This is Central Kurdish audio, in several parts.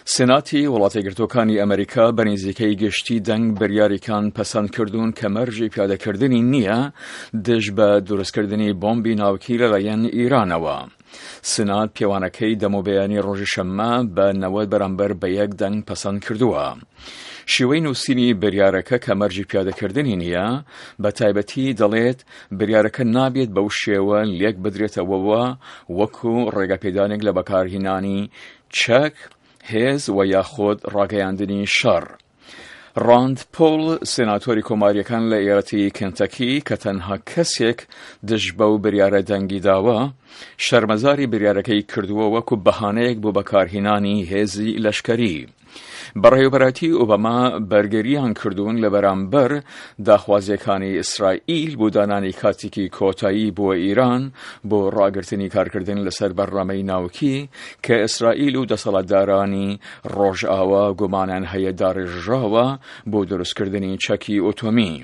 سێناتی وڵاتە یەکگرتووەکانی ئەمریکا بەنزیکەی گشتی دەنگ بڕیاریەکان پەسەند کردوون کە مەرجی پیادەکردنی نییە دژ بە دروستکردنی بۆمبی ناوکی لەلایەن ئیرانەوە. سنات پیاوانەکەی دەموبەیانی ڕۆژی شەممە بە 90 بەرامبەر بە 1 دەنگ پەسەند کردووە. شیوەی نووسینی بریارەکە کە مەرجی پیادەکردنی نییە بە تایبەتی دەڵێت بریارەکە نابێت بەو شێوە لێک بدرێتەوەوە وەکو ڕێگەپێدانێک لە بەکارهێنانی چەک، هێز و یاخۆد ڕاگەیاندنی شەڕ. ڕاند پۆڵ سێناتۆری کۆماریەکان لە ئێرەتی کێنتەکی کە تەنها کەسێک دژ بەو بریارە دەنگی داوە شەرمەزاری بریارەکەی کردووە وەکو بەهانەیەک بۆ بەکارهێنانی هێزی لەشکەری. بەڕێوەبەراتی ئۆباما بەرگەریان کردوون لە بەرامبەر داخوازیەکانی ئیسرائیل بۆ دانانی کاتێکی کۆتایی بۆ ئیران بۆ ڕاگررتنی کارکردن لەسەر بەرنامەی ناوکی کە ئیسرائیل و دەسەڵاتدارانی ڕۆژئاوا گومانیان هەیە داڕێژراوە بۆ دروستکردنی چەکی ئۆتۆمی.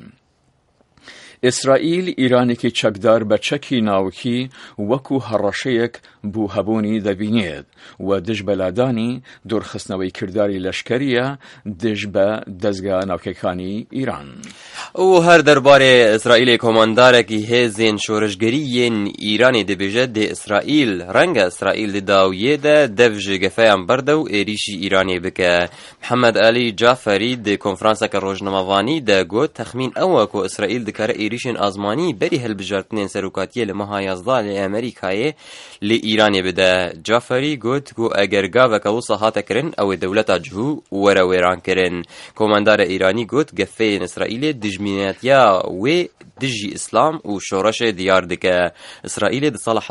ئیسرائیل ئیرانێکی چەکدار بە چەکی ناوکی وەکو هەڕەشەیەک بوو هەبوونی دەبینێت و دژ بەلادانی دوورخستنەوەی کردداری لەشکریە دژ بە دەستگا ناوکەکانی ئیران. ئەو هەر دەربارەی ئیسرائیل کۆماندارێکی هێزên شۆرشگەریên ئیرانê dibêje dê ئیسرائیل ڕەنگە ئیسرائیل li dawiyê de dev ji gefeyan berde û êrişî îranê bike. Mihemed Alî Caferî di konferanseka rojnamevanî de got texmîn ew e ku İsraîl dikare êrişên azmanî berî hilbijartinên serokatiyê li meha 11 lê Amerîkayê li îranê bide. Caferî got ku eger gaveka wisa hate kirin ew ê dewleta cihû were wêran kirin. Komandara îranî got gefeyên İsraîlê dijminetiya wê dijî İslam û şoreşê diyar dike. İsraîlê di sala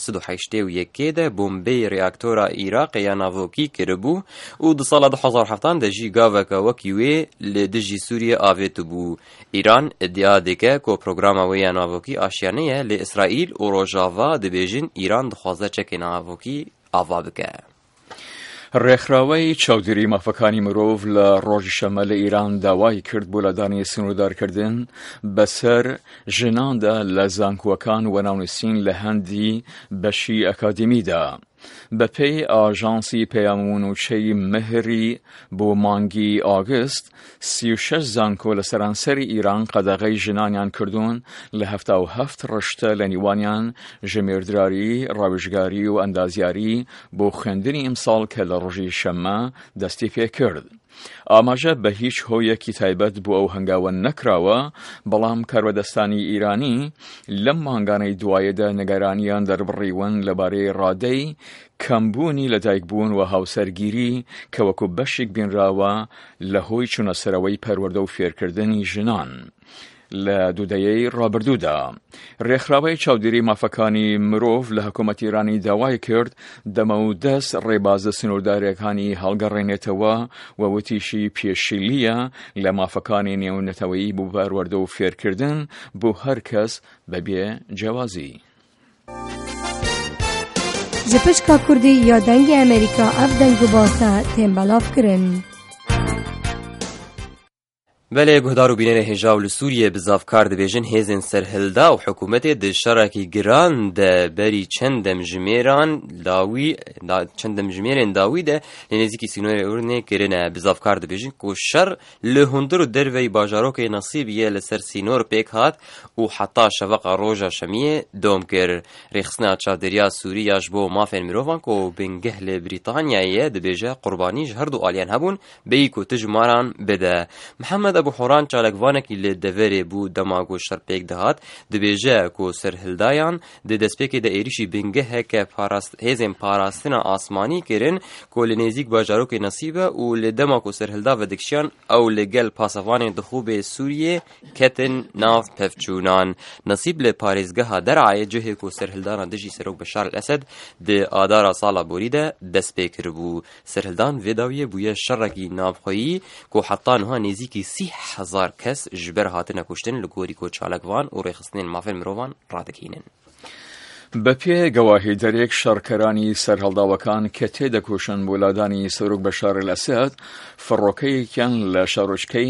1981 de bombeyê reaktora Iraqê ya navokî kiribû û di sala 2007 de jî gaveka wekî wê li dijî Sûriye avêtibû. İran iddia dike ku programa wê ya navokî aşiyane ye lê İsraîl û Rojava dibêjin İran dixwaze çekê navokî ava bike. ڕێکخراوەی چاودێری مافەکانی مرۆڤ لە ڕۆژی شەمە لە ئیران داوای کرد بۆ لەدانی سنوردارکردن بەسەر ژناندا لە زانکۆکان و ناونووسین لە هەندی بەشی ئەکادمیدا. بەپێی ئاژانسی پەیامونوچەی مهری بۆ مانگی ئاگست 36 زانکۆ لە سەرانسەری ئیران قەدەغەی ژنانیان کردوون لە 77 ڕشتە لە نیوانیان ژمێردراری ڕاوێژگاری و ئەندازیاری بۆ خوێندنی ئیمساڵ کە لە ڕۆژی شەممە دەستی پێ کرد. ئاماژە بە هیچ هۆیەکی تایبەت بۆ ئەو هەنگاوە نەکراوە، بەڵام کاربەدەستانی ئیرانی لەم مانگانەی دوایەدا نەگەرانیان دەربڕیون لەبارەی ڕادەی کەمبوونی لەدایکبوون و هاوسەرگیری کە وەکو بەشێک بینراوە لە هۆی چوونەسەرەوەی پەروەردە و فێرکردنی ژنان. لە دوودەیەی ڕابردوودا ڕێکخراوەی چاودێری مافەکانی مرۆڤ لە حکوومەتی ئیرانی داوای کرد دەمە و دەست ڕێبازە سنورداریەکانی هەڵگەڕێنێتەوە و وتیشی پێشیلیە لە مافەکانی نێونەتەوەیی بۆ پەروەردە و فێرکردن بۆ هەر کەس بەبێ جیاوازی. ji pişka Kurdî ya dengê Amerîka ev deng û basta tên belav kirin. Belê guhdar û bînên hêja li Sûriyê bi zavkar dibêjin hêzên serhilda û hikûmetê di şerekî giran de berî çend demjimêrên dawî de lê nêzîkî sînorê Ûrnê kirine. Bi zavkar dibêjin ku şer li hundir û derveyî bajarokê Nasîbiyê li ser sînor pêk hat û heta şeveqa roja şemiyê dom kir. Rêxistina çavdêriya Sûriya ji bo mafên mirovan ku bingeh li Brîtanyayê dibêje qurbanî ji her du aliyan hebûn bêyî ku ti ji maran bide. Mihemed Ebu Horan çalekvanekî li deverê bû dema ku şer pêk dihat dibêje ku serhildayan di destpêkê de êrişî bingeheke hêzên parastina asmanî kirin ku li nêzik bajarokê Nasîbe û li dema ku serhilda vedikşiyan ew li gel pasevanên dixûbê Sûriyê ketin nav pevçûnan. Nasîb li parêzgeha Derayê cihê ku serhildana dijî Serok Beşar el-Esed di adara sala borî de dest pê kiribû. Serhildan vê dawiyê bûye şerekî navxweyî ku heta niha nêzîkî 30,000 kes ji ber hatine kuştin li gorî ku çalekvan û rêxistinên mafên mirovan radikînin. بەپێ گەواهیدەرێک شەڕکەرانی سەرهەڵداوەکان کە تێدەکۆشن بۆ لادانی سەرۆک بەشار ئەل-ئەسەد فڕۆکەیەکیان لە شارۆچکەی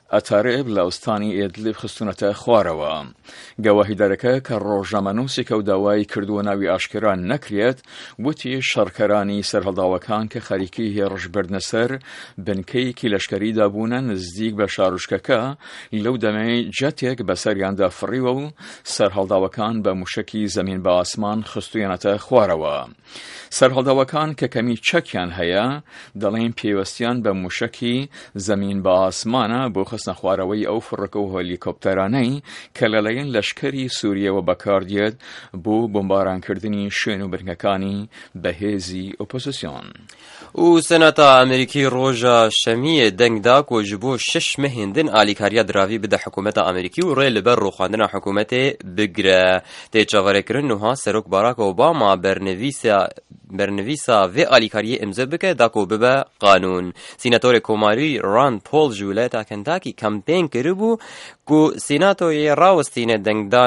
ئەتارێب لە ئەستانی ئێدلیب خستونەتە خوارەوە. گەواهیدارەکە کە ڕۆژنامەنووسێکە و داوای کردووە ناوی ئاشکران نەکرێت وتی شەڕکەرانی سەرهەڵداوەکان کە خەریکی هێڕشبردنە سەر بنکەیەکی لەشکەریدا بوونە نزدیک بە شاروشکەکە لەو دەمەی جەتێک بەسەریاندا فڕیوە و سەرهەڵداوەکان بە موشکی زەمین بە ئاسمان خستویانەتە خوارەوە. سەرهەڵداوەکان کە کەمی چەکیان هەیە دەڵێن پێوەستیان بە موشکی زەمین بە ئاسمانە بۆ خستنە خوارەوەی ئەو فڕەکە و هۆلیکۆپتەرانەی کە لەلایەن لەشکەری سووریەوە بەکاردێت بۆ بۆمبارانکردنی شوێن و برنگەکانی بەهێزی ئۆپۆزیسیۆن. و سەناتا ئەمریکی ڕۆژە شەمیە دەنگدا کۆ ji بۆ 6 مهێندن ئالیکاریە دراوی بدە حکوومەتە ئەمریکی و ڕێ لەبەر ڕۆخواندنە حکوومەتێ بگرە. تێچاوەڕێکردن وها سەرۆک باراک ئۆباما بەرنڤیسا vê ئالیکاریە ئیمزە بکە داکۆ ببە قانون. سیناتۆرێک کۆماری ران پۆل ji ویلایەتا کەنتاکی کەمپێن کرibû ku sînatoyê rawestîne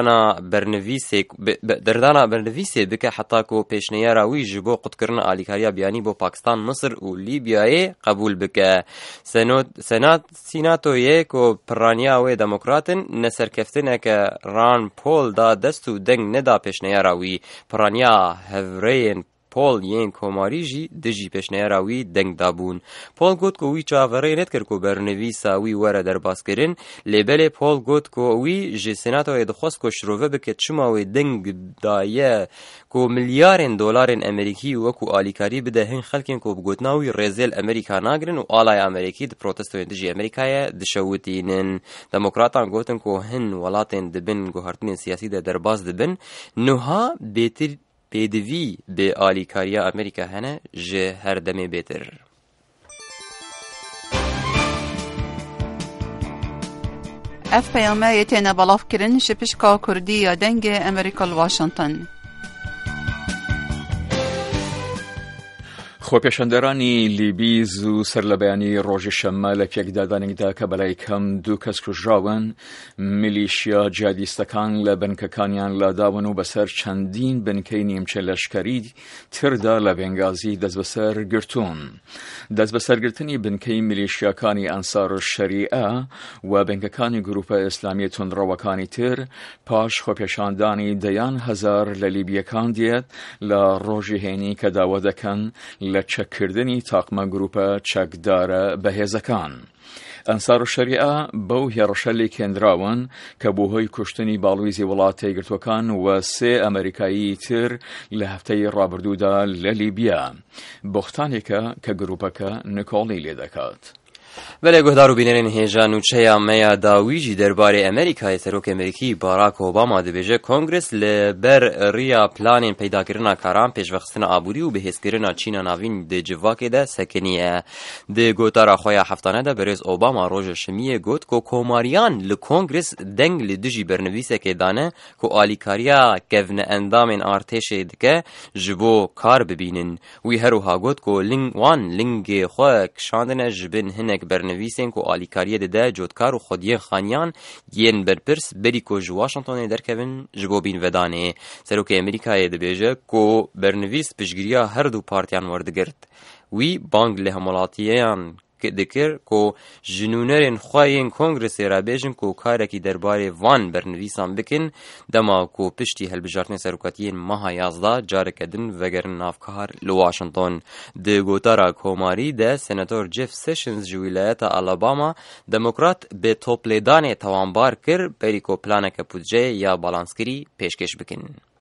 derdana bernivîsê bike heta ku pêşniyara wî ji bo qutkirina alîkariya biyanî bo Pakistan, Misir û Lîbyayê qebûl bike. Sînatoyê ku pirraniya wê demokratin neserkeftineke Rand Paul da dest û deng neda pêşniyara wî. Pirraniya hevreyên Paul yên komarî jî dijî pêşniyara wî deng dabûn. Paul got ku wî çaverê nedkir ku bernivîsa wî were derbaskirin. Lêbelê Paul got ku wî ji Senatoyê dixwast ku şirove bike çima wê deng daye ku milyarên dolarên Amerîkî wekû alîkarî bide hin xelkên ku bi gotina wî rêzêl Amerîka nagirin û alaya Amerîkî di protestoyên dijî Amerîkayê dişewitînin. Demokratan gotin ku hin welatên dibin guhartinên siyasî de derbas dibin. Niha bêtir pêdivî bê alîkariya Amerîka hene ji her demê bêtir. Ev peyameyê têne belavkirin ji pişka Kurdî ya dengê Amerîka li Washington. خۆپێشەندەرانی لیبیز و سەرلەبەیانی ڕۆژی شەممە لە پێکدادانێکدا کە بەلای کەم 2 کەس کوژراون میلیشیا جیهادیستەکان لە بنکەکانیان لاداون و بەسەر چەندین بنکەی نیمچە لەشکەری تردا لە بێنگازی دەست بەسەر گرتوون. دەست بەسەرگرتنی بنکەی میلیشیاکانی ئەنسار الشەریعە و بنکەکانی گروپە ئیسلامی تونڕەوەکانی تر پاش خۆپێشاندانی دەیان هەزار لە لیبیەکان دێت لە ڕۆژی هێنی کە داوا دەکەن لە چەککردنی تاقمە گروپە چەکدارە بەهێزەکان. ئەنسار الشەریعە بەو هێڕەشە لێکێنراون کە بۆ هۆی کوشتنی باڵویزی وڵاتە یەکگرتووەکان و 3 ئەمریکایی تر لە هەفتەی ڕابردوودا لە لیبیا. بۆختانێکە کە گروپەکە نکۆڵی لێ دەکات. بەلێ گۆدار و بینەرێن هێژا نوچەیە مەیە داویژی دەربارەی ئەمریکای سەرۆک ئەمریکی باراک ئۆباما دەبێژە کۆنگرس لەبەر ڕیا پلانên پەیداکردنا کاران پێشڤەخستنە ئابووری و بەهێزکردنا چینە ناوین دە civakê سەکنیە. Di gotara xwe ya heftane de berêz Obama roja şemiyê got ku komariyan li kongres deng li dijî bernivîsekê dane ku alîkariya kevne endamên artêşê dike ji bo kar bibînin. Wî herûha got ku wan lingê xwe kişandine ji bin hinek bernivîsên ku alîkariyê dide cotkar û xwediyên xaniyan yên berpirs berî ku ji Washingtonê derkevin ji bo bînvedanê. Serokê Amerîkayê dibêje ku bernivîs piştgiriya her du partiyan werdigirt. Wî bang li hemolatiyan dikir ku ji nûnerên xwe yên kongresê re bêjin ku karekî derbarê van bernivîsan bikin dema ku piştî helbijartinê seroketiyên meha 11 careke din vegerin navkar li Washington. Di gotara komarî de Senator Jeff Sessions ji wîlayeta Alabama demokrat bi toplêdanê tawanbar kir berî ku planeke budceyê ya balanskirî pêşkêş bikin.